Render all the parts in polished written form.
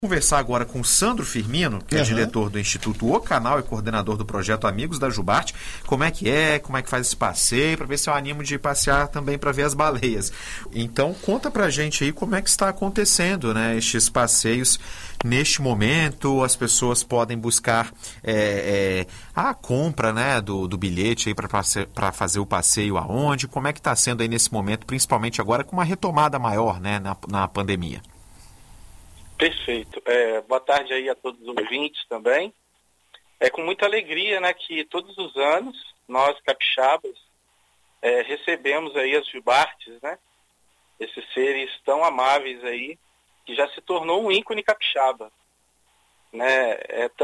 Conversar agora com o Sandro Firmino, que é diretor do Instituto O Canal e coordenador do projeto Amigos da Jubarte. Como é que faz esse passeio, para ver se eu animo de passear também para ver as baleias. Então, conta pra gente aí como é que está acontecendo, né, estes passeios neste momento. As pessoas podem buscar a compra, né, do bilhete aí para fazer o passeio aonde? Como é que está sendo aí nesse momento, principalmente agora com uma retomada maior, né, na pandemia? Perfeito. Boa tarde aí a todos os ouvintes também. É com muita alegria, né, que todos os anos nós, capixabas, recebemos aí as jubartes, né, esses seres tão amáveis aí, que já se tornou um ícone capixaba, né,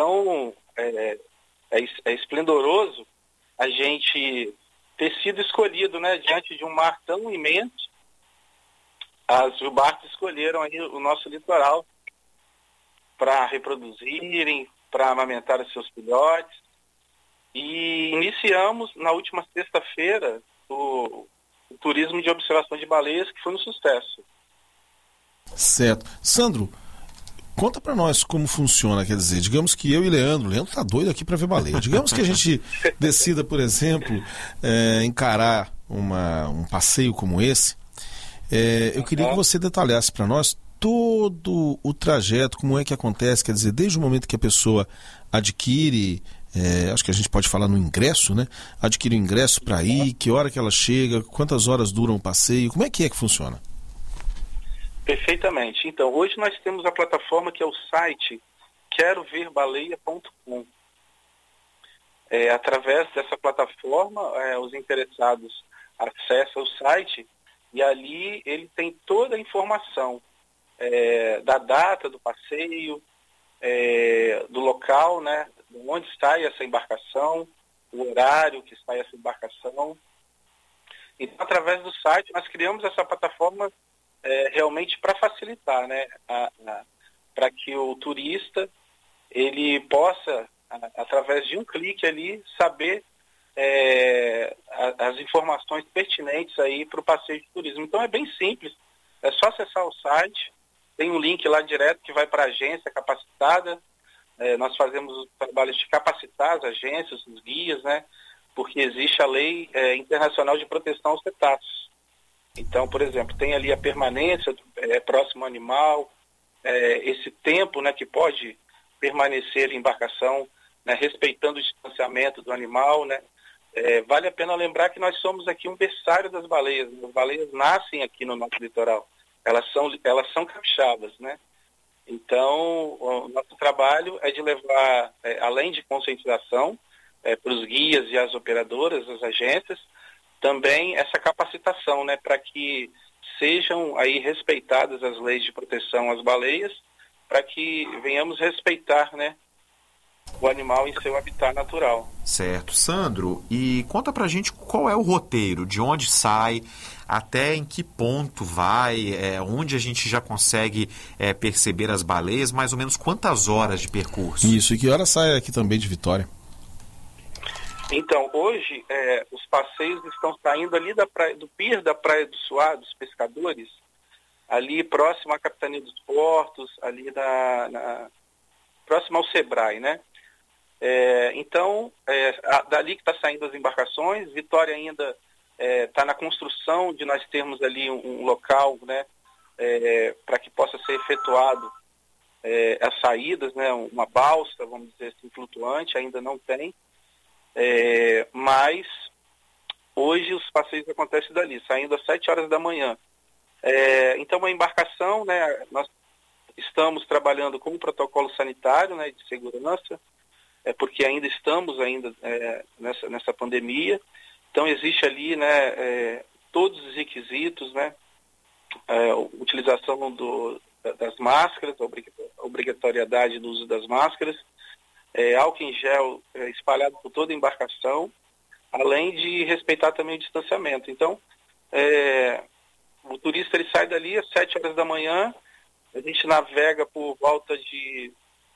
é esplendoroso a gente ter sido escolhido, né, diante de um mar tão imenso. As jubartes escolheram aí o nosso litoral para reproduzirem, para amamentar os seus filhotes. E iniciamos na última sexta-feira o turismo de observação de baleias, que foi um sucesso. Certo. Sandro, conta para nós como funciona, quer dizer, digamos que eu e Leandro tá doido aqui para ver baleia. Digamos que a gente decida, por exemplo, encarar um passeio como esse. Eu queria que você detalhasse para nós todo o trajeto, como é que acontece, quer dizer, desde o momento que a pessoa adquire, acho que a gente pode falar no ingresso, né? Adquire o ingresso para ir, que hora que ela chega, quantas horas dura o passeio, como é que funciona? Perfeitamente. Então, hoje nós temos a plataforma que é o site queroverbaleia.com. Através dessa plataforma, os interessados acessam o site e ali ele tem toda a informação da data do passeio, do local, né, onde está essa embarcação, o horário que está essa embarcação. Então, através do site, nós criamos essa plataforma realmente para facilitar, né, para que o turista ele possa, através de um clique ali, saber as informações pertinentes aí para o passeio de turismo. Então, é bem simples, é só acessar o site. Tem um link lá direto que vai para a agência capacitada. Nós fazemos o trabalho de capacitar as agências, os guias, né? Porque existe a Lei Internacional de Proteção aos Cetáceos. Então, por exemplo, tem ali a permanência próximo ao animal, esse tempo, né, que pode permanecer em embarcação, né, respeitando o distanciamento do animal, né? Vale a pena lembrar que nós somos aqui um berçário das baleias. As baleias nascem aqui no nosso litoral. Elas são capixabas, né? Então, o nosso trabalho é de levar, além de conscientização para os guias e as operadoras, as agências, também essa capacitação, né, para que sejam aí respeitadas as leis de proteção às baleias, para que venhamos respeitar, né, o animal em seu habitat natural. Certo. Sandro, e conta pra gente qual é o roteiro, de onde sai, até em que ponto vai, onde a gente já consegue perceber as baleias, mais ou menos quantas horas de percurso? Isso, e que hora sai aqui também de Vitória? Então, hoje, os passeios estão saindo ali do pier da Praia do Suá, dos pescadores, ali próximo à Capitania dos Portos, ali próximo ao Sebrae, né? Então, dali que está saindo as embarcações. Vitória ainda está na construção de nós termos ali um local, né, para que possa ser efetuado as saídas, né, uma balsa, vamos dizer assim, flutuante, ainda não tem, mas hoje os passeios acontecem dali, saindo às 7 horas da manhã. Então, a embarcação, né, nós estamos trabalhando com o protocolo sanitário, né, de segurança, porque ainda estamos nessa pandemia. Então, existe ali, né, todos os requisitos, né, utilização das máscaras, a obrigatoriedade do uso das máscaras, álcool em gel espalhado por toda a embarcação, além de respeitar também o distanciamento. Então, o turista ele sai dali às 7 horas da manhã, a gente navega por volta de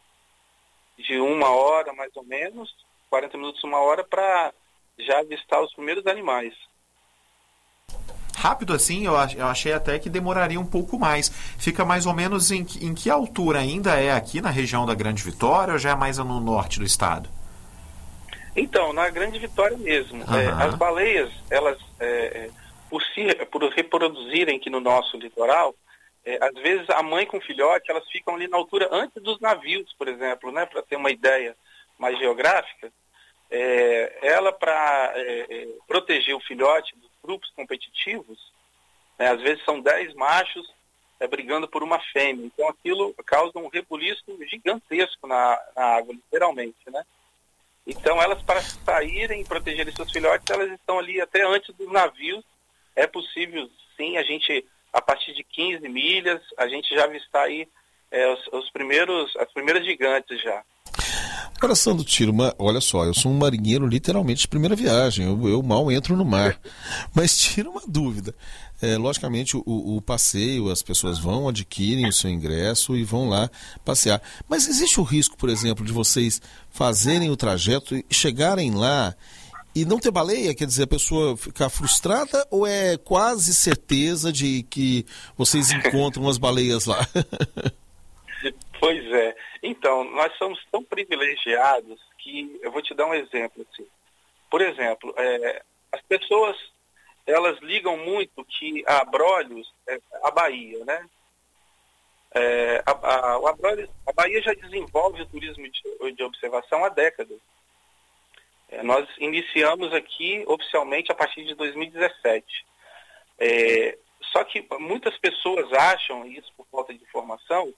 1 hora, mais ou menos, 40 minutos, 1 hora, para já avistar os primeiros animais. rápido assim, eu achei até que demoraria um pouco mais. Fica mais ou menos em que altura ainda é aqui na região da Grande Vitória ou já é mais no norte do estado? Então, na Grande Vitória mesmo. As baleias, elas, por reproduzirem aqui no nosso litoral, às vezes a mãe com o filhote, elas ficam ali na altura antes dos navios, por exemplo, né, para ter uma ideia mais geográfica. Ela, para proteger o filhote dos grupos competitivos, né, às vezes são 10 machos brigando por uma fêmea. Então aquilo causa um rebuliço gigantesco na água, literalmente, né? Então elas, para saírem e protegerem seus filhotes, elas estão ali até antes dos navios. É possível, sim, a partir de 15 milhas, a gente já avistar aí as primeiras gigantes já. Agora, Sandro Tiro, olha só, eu sou um marinheiro literalmente de primeira viagem, eu mal entro no mar, mas tira uma dúvida. Logicamente, o passeio, as pessoas vão, adquirem o seu ingresso e vão lá passear. Mas existe o risco, por exemplo, de vocês fazerem o trajeto e chegarem lá e não ter baleia? Quer dizer, a pessoa ficar frustrada ou é quase certeza de que vocês encontram as baleias lá? Pois é. Então, nós somos tão privilegiados que eu vou te dar um exemplo. Assim. Por exemplo, as pessoas, elas ligam muito que a Abrolhos é a Bahia, né? A Bahia já desenvolve o turismo de observação há décadas. Nós iniciamos aqui oficialmente a partir de 2017. Só que muitas pessoas acham, isso por falta de informação,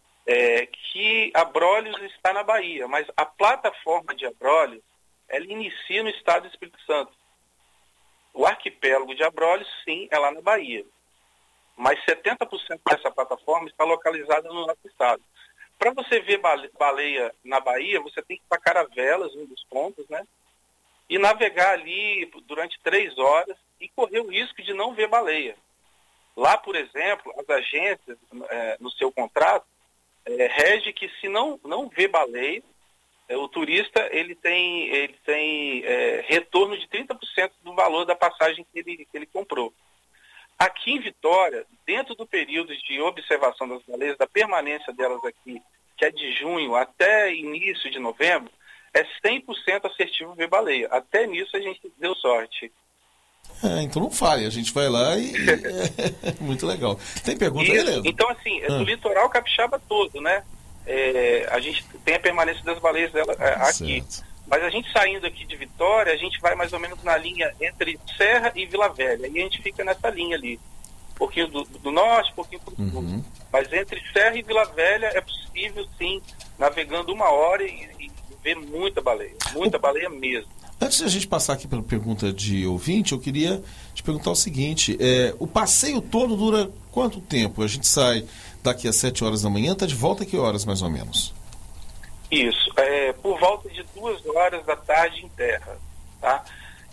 que Abrolhos está na Bahia, mas a plataforma de Abrolhos, ela inicia no estado do Espírito Santo. O arquipélago de Abrolhos, sim, é lá na Bahia, mas 70% dessa plataforma está localizada no nosso estado. Para você ver baleia na Bahia, você tem que ir para Caravelas, um dos pontos, né? E navegar ali durante 3 horas e correr o risco de não ver baleia. Lá, por exemplo, as agências, no seu contrato, rege que se não vê baleia, o turista ele tem retorno de 30% do valor da passagem que ele comprou. Aqui em Vitória, dentro do período de observação das baleias, da permanência delas aqui, que é de junho até início de novembro, é 100% assertivo ver baleia. Até nisso a gente deu sorte. Então não falha, a gente vai lá e muito legal. Tem pergunta aí, Leandro? Então, assim, do litoral capixaba todo, né? A gente tem a permanência das baleias dela aqui. Certo. Mas a gente saindo aqui de Vitória, a gente vai mais ou menos na linha entre Serra e Vila Velha. E a gente fica nessa linha ali. Um pouquinho do norte, um pouquinho pro sul. Mas entre Serra e Vila Velha é possível, sim, navegando 1 hora e ver muita baleia. Muita baleia mesmo. Antes de a gente passar aqui pela pergunta de ouvinte, eu queria te perguntar o seguinte, o passeio todo dura quanto tempo? A gente sai daqui às 7 horas da manhã, está de volta a que horas mais ou menos? Isso, por volta de 2 horas da tarde em terra, tá?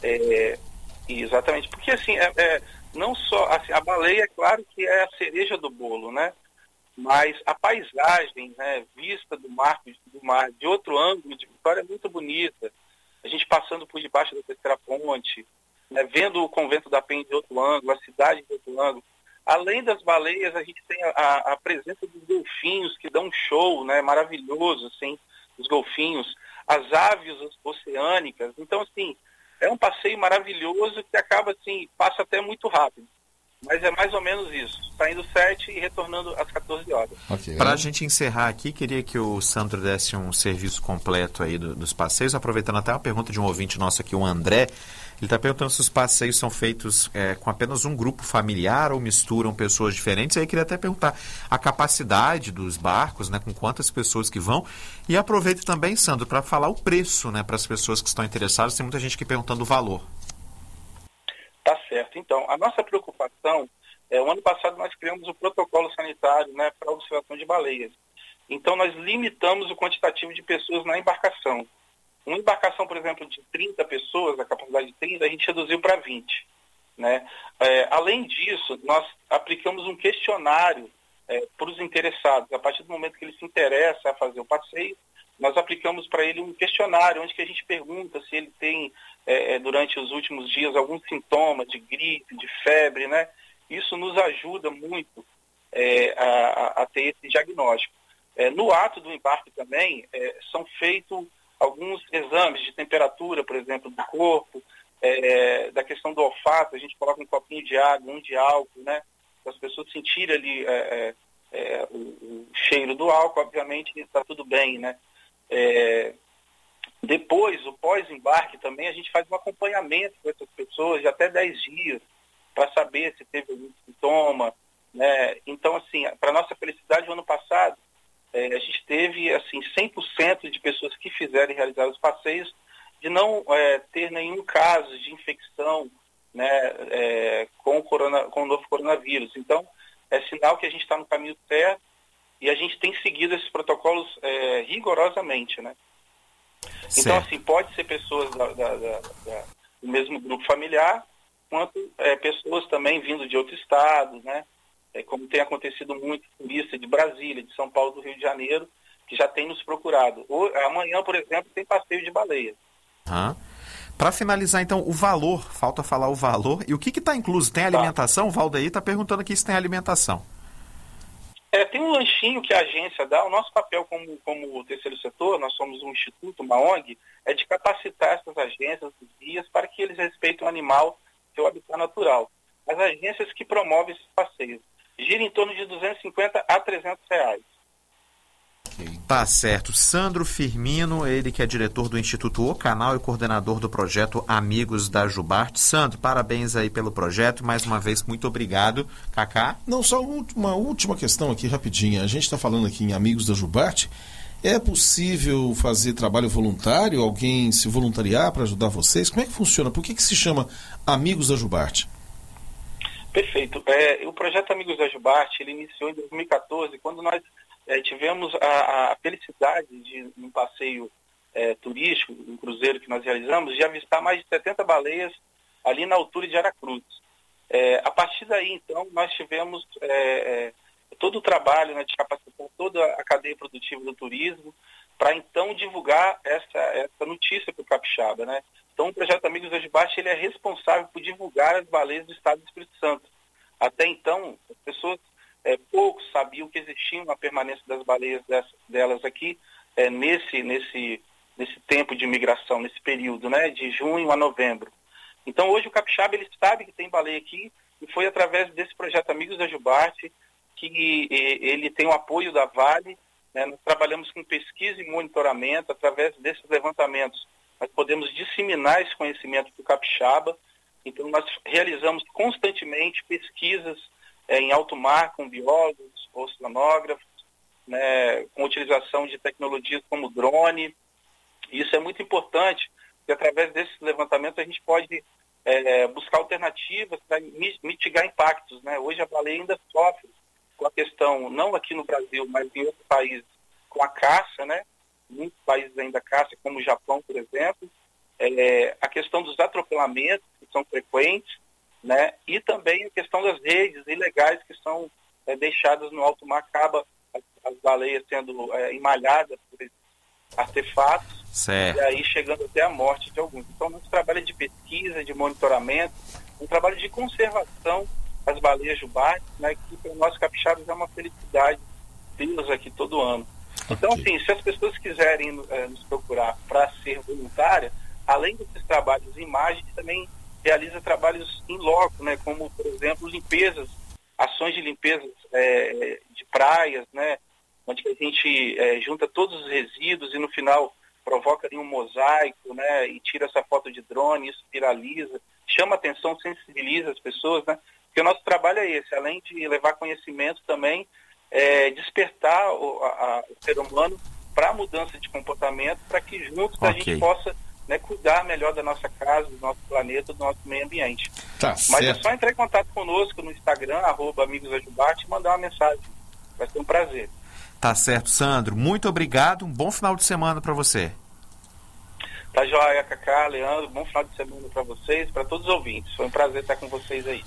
Exatamente, porque assim, não só, assim, a baleia é claro que é a cereja do bolo, né? Mas a paisagem, né, vista do mar de outro ângulo de Vitória é muito bonita. A gente passando por debaixo da Terceira Ponte, né, vendo o Convento da Penha de outro ângulo, a cidade de outro ângulo. Além das baleias, a gente tem a presença dos golfinhos, que dão um show, né, maravilhoso, assim, os golfinhos, as aves oceânicas. Então, assim, é um passeio maravilhoso que acaba, assim, passa até muito rápido. Mas é mais ou menos isso, saindo 7 e retornando às 14 horas. Okay. Para a gente encerrar aqui, queria que o Sandro desse um serviço completo aí dos passeios, aproveitando até uma pergunta de um ouvinte nosso aqui, o André. Ele está perguntando se os passeios são feitos com apenas um grupo familiar ou misturam pessoas diferentes. Aí eu queria até perguntar a capacidade dos barcos, né, com quantas pessoas que vão. E aproveito também, Sandro, para falar o preço, né, para as pessoas que estão interessadas. Tem muita gente aqui perguntando o valor. Tá certo. Então, a nossa preocupação, o ano passado nós criamos o protocolo sanitário, né, para a observação de baleias. Então, nós limitamos o quantitativo de pessoas na embarcação. Uma embarcação, por exemplo, de 30 pessoas, a capacidade de 30, a gente reduziu para 20. Né? Além disso, nós aplicamos um questionário para os interessados. A partir do momento que ele se interessa a fazer o passeio, nós aplicamos para ele um questionário, onde que a gente pergunta se ele tem durante os últimos dias alguns sintomas de gripe, de febre, né? Isso nos ajuda muito a ter esse diagnóstico. No ato do embarque também são feitos alguns exames de temperatura, por exemplo, do corpo, da questão do olfato, a gente coloca um copinho de água, um de álcool, né? Para as pessoas sentirem ali o cheiro do álcool, obviamente está tudo bem, né? Depois, o pós-embarque também, a gente faz um acompanhamento com essas pessoas de até 10 dias, para saber se teve algum sintoma, né? Então, assim, para nossa felicidade, o ano passado, a gente teve, assim, 100% de pessoas que fizeram e realizaram os passeios de não ter nenhum caso de infecção, né, com o novo coronavírus. Então, é sinal que a gente está no caminho certo e a gente tem seguido esses protocolos rigorosamente, né? Certo. Então, assim, pode ser pessoas do mesmo grupo familiar, quanto pessoas também vindo de outros estados, né? Como tem acontecido muito turista de Brasília, de São Paulo, do Rio de Janeiro, que já tem nos procurado. Amanhã, por exemplo, tem passeio de baleia. Para finalizar, então, o valor, falta falar o valor. E o que está incluso? Tem alimentação? O Valdaí está perguntando aqui se tem alimentação. Tem um lanchinho que a agência dá. O nosso papel como terceiro setor, nós somos um instituto, uma ONG, é de capacitar essas agências, os guias, para que eles respeitem o animal, seu habitat natural. As agências que promovem esses passeios gira em torno de R$250 a R$300. Tá certo. Sandro Firmino, ele que é diretor do Instituto O Canal e coordenador do projeto Amigos da Jubarte. Sandro, parabéns aí pelo projeto. Mais uma vez, muito obrigado. Cacá? Não, só uma última questão aqui, rapidinha. A gente está falando aqui em Amigos da Jubarte. É possível fazer trabalho voluntário? Alguém se voluntariar para ajudar vocês? Como é que funciona? Por que se chama Amigos da Jubarte? Perfeito. O projeto Amigos da Jubarte, ele iniciou em 2014, quando nós tivemos a felicidade de, num passeio turístico, um cruzeiro que nós realizamos, de avistar mais de 70 baleias ali na altura de Aracruz. A partir daí, então, nós tivemos todo o trabalho, né, de capacitar toda a cadeia produtiva do turismo para, então, divulgar essa notícia para o capixaba, né? Então, o projeto Amigos da Jubarte, ele é responsável por divulgar as baleias do estado do Espírito Santo. Até então, as pessoas poucos sabiam que existia uma permanência das baleias delas aqui nesse tempo de migração, nesse período, né, de junho a novembro. Então, hoje o capixaba, ele sabe que tem baleia aqui e foi através desse projeto Amigos da Jubarte que ele tem o apoio da Vale, né? Nós trabalhamos com pesquisa e monitoramento. Através desses levantamentos nós podemos disseminar esse conhecimento para o capixaba. Então, nós realizamos constantemente pesquisas em alto mar com biólogos, oceanógrafos, né, com utilização de tecnologias como drone. Isso é muito importante, porque através desses levantamentos a gente pode buscar alternativas para mitigar impactos, né? Hoje a baleia ainda sofre com a questão, não aqui no Brasil, mas em outros países, com a caça, né? Muitos países ainda caçam, como o Japão, por exemplo. A questão dos atropelamentos, que são frequentes, né? E também a questão das redes ilegais que são deixadas no alto mar, acaba as baleias sendo emalhadas por esses artefatos, certo, e aí chegando até a morte de alguns. Então, nosso trabalho é de pesquisa, de monitoramento, um trabalho de conservação das baleias Jubarte, né, que para o nosso capixaba é uma felicidade tê-los aqui todo ano. Então, assim, se as pessoas quiserem nos procurar para ser voluntária, além desses trabalhos em imagem, também realiza trabalhos em loco, né, como, por exemplo, limpezas, ações de limpezas de praias, né, onde a gente junta todos os resíduos e no final provoca ali um mosaico, né, e tira essa foto de drone, isso viraliza, chama atenção, sensibiliza as pessoas, né, porque o nosso trabalho é esse, além de levar conhecimento também, despertar o ser humano para a mudança de comportamento, para que juntos a gente possa, né, cuidar melhor da nossa casa, do nosso planeta, do nosso meio ambiente. Tá, mas certo. É só entrar em contato conosco no Instagram, @amigosdajubarte, e mandar uma mensagem. Vai ser um prazer. Tá certo, Sandro. Muito obrigado. Um bom final de semana para você. Tá joia, Cacá, Leandro. Bom final de semana para vocês, para todos os ouvintes. Foi um prazer estar com vocês aí.